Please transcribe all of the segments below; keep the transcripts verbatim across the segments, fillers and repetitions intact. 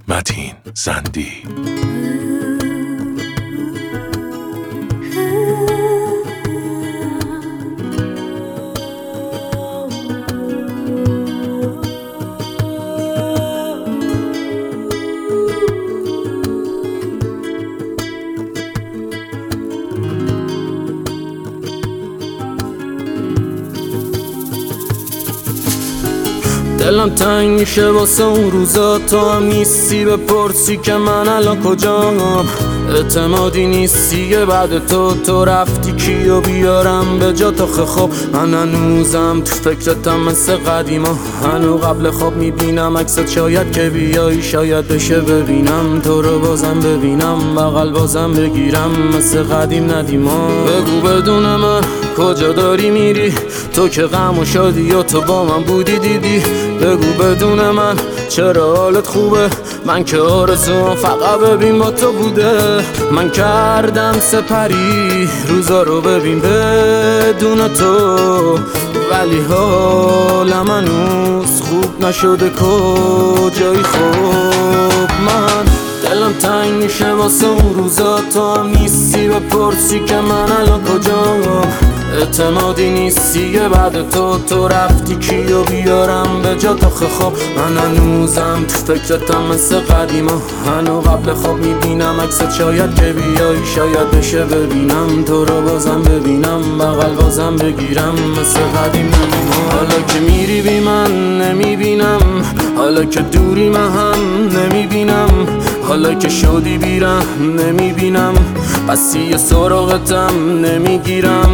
متین زندی. دلم تنگ میشه واسه اون روزا، تو هم نیستی بپرسی که من الان کجام. اعتمادی نیستی بعد تو تو رفتی کیو بیارم به جا تا خب. من هنوزم تو فکرتم مثل قدیما، هنو قبل خواب میبینم عکست، شاید که بیایی شاید بشه ببینم تو رو بازم ببینم، بغل بازم بگیرم مثل قدیم ندیما. بگو بدون من کجا داری میری، تو که غم و شادی و تو با من بودی دیدی. بگو بدون من چرا حالت خوبه، من که آرزوام فقط ببین با تو بوده. من کردم سپری روزا رو ببین بدون تو، ولی حالم هنوز خوب نشده کجایی خوب. من دلم تنگ میشه واسه اون روزا، تو هم نیستی بپرسی که من الان کجام. اعتمادی نیستی بعد تو تو رفتی کیو بیارم به جا تا خب. من هنوزم تو فکرتم مثل قدیما، هنو قبل خواب میبینم عکست، شاید که بیایی شاید بشه ببینم تو رو بازم ببینم، بغل بازم بگیرم مثل قدیم ندیما. حالا که میری بی من نمیبینم، حالا که دوری من هم نمیبینم، حالا که شدی بیرم نمیبینم، پس یه سراغتم نمیگیرم.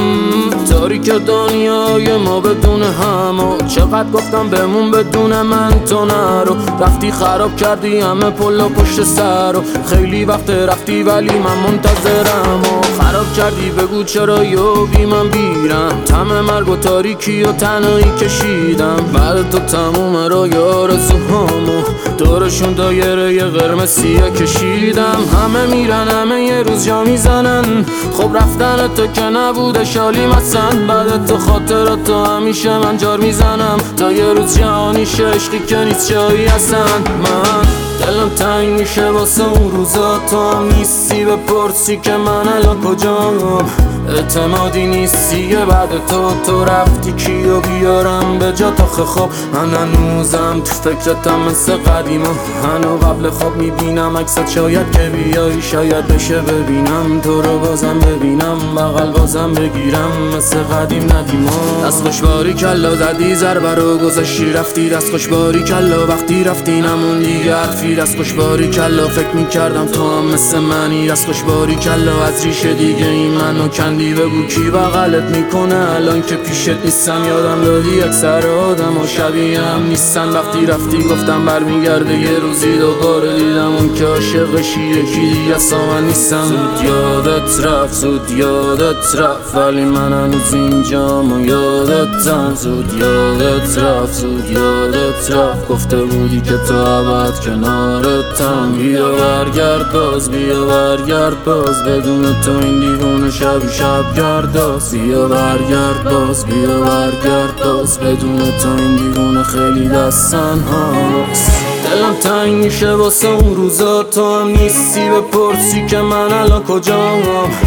تاریک دنیای ما بدون هم و چقدر گفتم بمون بدون من تو نرو. رفتی خراب کردی همه پلا پشت سر و خیلی وقت رفتی ولی من منتظرم. و خراب کردی بگو چرا یو بی من بیرم، تم مرگ و تاریکی و تنهایی کشیدم. بعد تو تموم رو آرزوهامو دورشون دایره یه قرمز سیاه کشیدم. همه میرن همه یه روز جا میزنن، خب رفتن تو که نبوده شالی مثلا. بعد تو خاطرات تو همیشه من جار میزنم، تا یه روز جهانی شه عشقی که نیست جایی هستن. من دلم تنگ میشه واسه اون روزا، تو هم نیستی بپرسی که من الان کجام. اعتمادی نیستی بعد تو تو رفتی کیو بیارم به جا تا خب. من هنوزم تو فکرتم مثل قدیما، هنو قبل خواب میبینم عکست، شاید که بیایی شاید بشه ببینم تو رو بازم ببینم، بغل بازم بگیرم مثل قدیم ندیما. دست خوشباری کلا زدی ضربه رو گذاشتی رفتی، دست خوشباری کلا وقتی رفتی نمون دیگه حرفی. دست خوشباری کلا فکر میکردم تو هم مثل منی، دست خوشباری کلا از ریشه دیگه این منو کندی. بگو کی بغلت میکنه الان که پیشت نیستم، یادم دادی اکثر آدم و شبیه هم نیستن. وقتی رفتی گفتم برمیگرده یه روزی، دوباره دیدم اون که عاشقشی یکی دیگه اصلا من نیستم. زود یادت رفت زود یادت رفت ولی من هنوز اینجام و یادتم. زود یادت رفت زود یادت رفت گفته بودی که تو ابد کنارتم. بیا برگرد باز بیا برگرد باز، بدون تو این دیوونه شب شب گرداز. بیا برگرد باز بیا برگرد باز، بدون تو این دیوونه خیلی دستن هاست. دلم تنگ میشه واسه اون روزا، تو هم نیستی بپرسی که من الان کجام.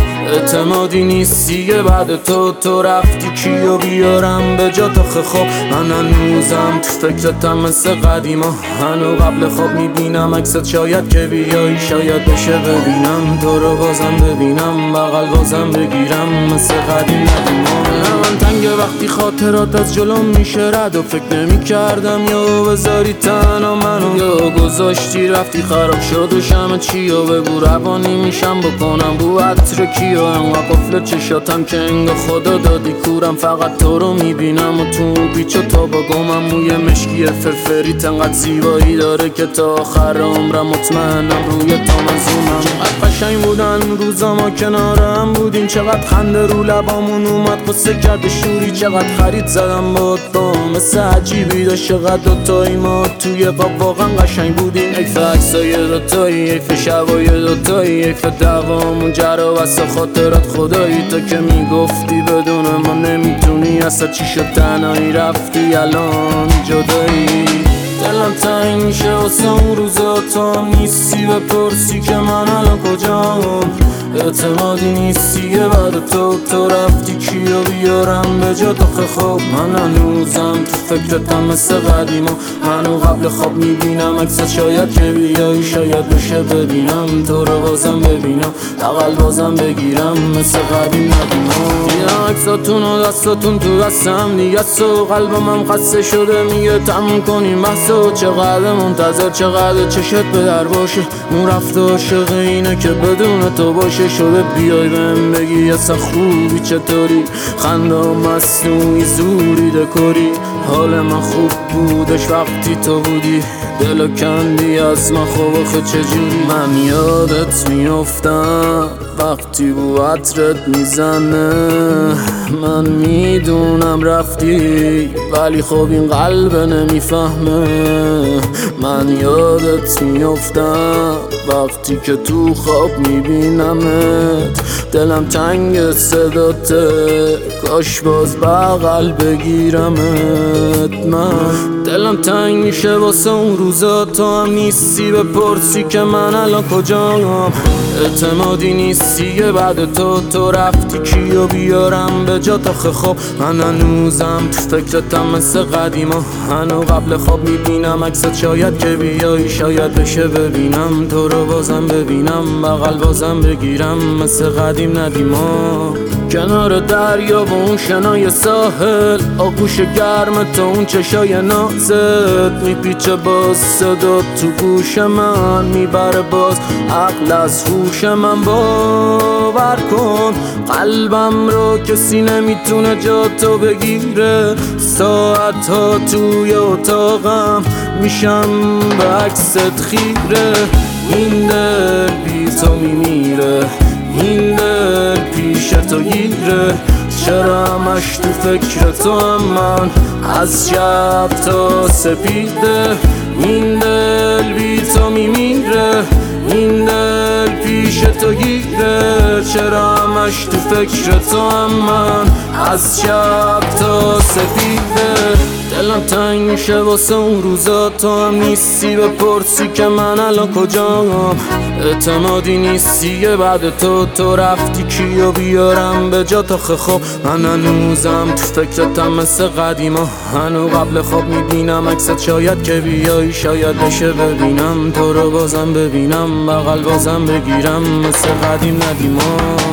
اعتمادی نیستی بعد تو تو رفتی کیو بیارم به جا تا خب. من هنوزم تو فکرتم مثل قدیما، هنو قبل خواب میبینم عکست، شاید که بیایی شاید بشه ببینم تو رو بازم ببینم، بغل بازم بگیرم مثل قدیم ندیما. من تنگ وقتی خاطرات از جلوم میشه رد و فکر نمی کردم یا بذاری تنها منو، یا گذاشتی رفتی خراب شد و شمه چی. و بگو روانی میشم بکنم بو عطر کیو، انقدر قفل چشاتم که انگا خدا دادی کورم. فقط تو رو میبینم و تو پیچ و تا با گمم موی مشکی فرفری تنقدر زیبایی داره که تا آخر عمرم مطمئنم روی تو مظلومم. چقدر قشنگ بودن روزا ما کنارم بودیم، چقدر خنده رو لبامون اومد قصه کرد شوری، چقدر خرید زدم باد با مثل عجیبی داشت. چقدر دوتایی ما توی قاب واقعا قشنگ بودیم، حیف عکسای دوتایی، حیف شبای دوتایی، حیف دوامون جرا واسه خاطرات خدایی. تو که میگفتی بدون ما نمیتونی، اصلا چی شد تنهایی رفتی الان جدایی. دلم تنگ میشه واسه اون روزا، تو تو هم نیستی بپرسی که من الان کجام. اعتمادی نیستی بعد تو تو رفتی کیو بیارم به جا داخل خواب. من هنوزم تو فکرتم مثل قدیما، هنو قبل خواب میبینم عکست، شاید که بیایی شاید بشه ببینم تو رو بازم ببینم، بغل بازم بگیرم مثل قدیم ندیما. دیدم عکساتون و دستاتون تو دستم دیگه سو، قلبم هم خسته شده میگه تموم کنیم بحثو. چقدر منتظر چقدر چشت به در باشه، اون رفته عاشق اینه که بدون تو باشه. شده بیای بهم بگی اصلا خوبی چطوری، خنده و مصنوعی زوری دکوری. حال من خوب بودش وقتی تو بودی، دلو کندی از من خوبخه چجوری. من یادت میافتم وقتی بو عطرت میزنه، من میدونم رفتی ولی خب این قلب نمیفهمه. من یادت میافتم وقتی که تو خواب میبینمت، دلم تنگ صداته کاش باز بغل بگیرمت. من دلم تنگ میشه واسه اون روزا تو هم نیستی بپرسی که من الان کجام. اعتمادی نیستی بعد تو تو رفتی کیو بیارم به جا داخل خواب. من هنوزم تو فکرتم مثل قدیما، هنو قبل خواب میبینم عکست، شاید که بیایی شاید بشه ببینم تو رو بازم ببینم، بغل بازم بگیرم مثل قدیم ندیما. کنار دریا با اون شنای ساحل، آغوش گرم تو اون چشای نازت، میپیچه باز صدا تو گوش من، میبره باز عقل از هوش من. باور کن قلبم رو کسی نمیتونه جا تو بگیره، ساعت ها توی اتاقم میشم به عکست خیره. این دل بی تو میمیره، این دل پیش تو گیره، چرا همش تو فکر تو هم من از شب تا سپیده. این دل بی تو میمیره، این دل پیش تو گیره، چرا همش تو فکر تو هم من از شب تا سپیده. دلم تنگ میشه واسه اون روزا تو هم نیستی بپرسی که من الان کجام. اعتمادی نیستی بعد تو تو رفتی کیو بیارم به جا داخل خواب. من هنوزم تو فکرتم مثل قدیما، هنو قبل خواب میبینم عکست، شاید که بیایی شاید بشه ببینم تو رو بازم ببینم، بغل بازم بگیرم مثل قدیم ندیما.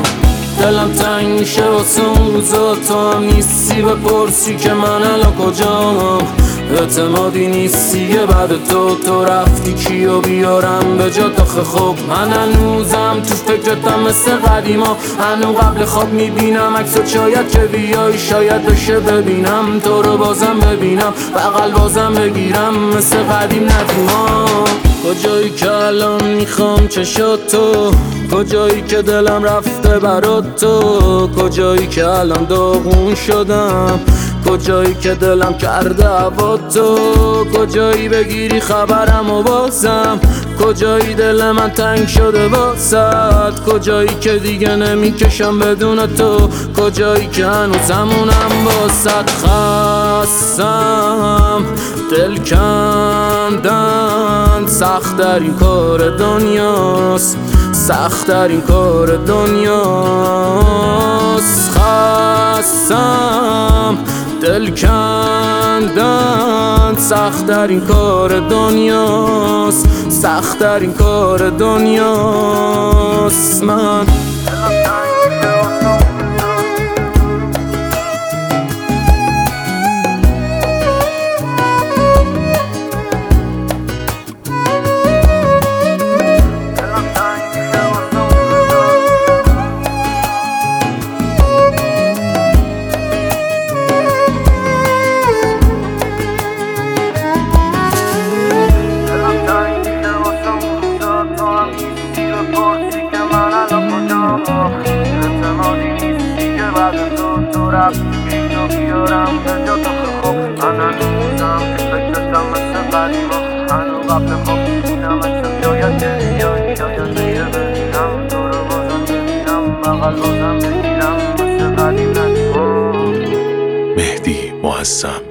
دلم تنگ میشه واسه اون روزا تو هم نیستی بپرسی که من الان کجام. اعتمادی نیستی بعد تو تو رفتی کیو بیارم به جا داخل خواب. من هنوزم تو فکرتم مثل قدیما، هنو قبل خواب میبینم عکست، شاید که بیایی شاید بشه ببینم تو رو بازم ببینم، بغل بازم بگیرم مثل قدیم ندیما. کجایی که الان میخوام چشاتو، کجایی که دلم رفته برات تو، کجایی که الان داغون شدم، کجایی که دلم کرده هوا تو، کجایی بگیری خبرم و بازم، کجایی دل من تنگ شده واسد، کجایی که دیگه نمیکشم بدون تو، کجایی که هنوزمونم واسد. خستم دل کندن سخت در این کار دنیاست، سخت در این کار دنیاست. خستم دل کندن سخت در این کار دنیاست، سخت در این کار دنیاست. من اعتمادی نیستی که بعد تو تو رفتی کیو بیارم به جا داخل خواب. من هنوزم تو فکرتم مثل قدیما، هنو قبل خواب میبینم عکست، شاید که بیایی شاید بشه ببینم تو رو بازم ببینم، بغل بازم بگیرم مثل قدیم ندیما. مهدی معظم.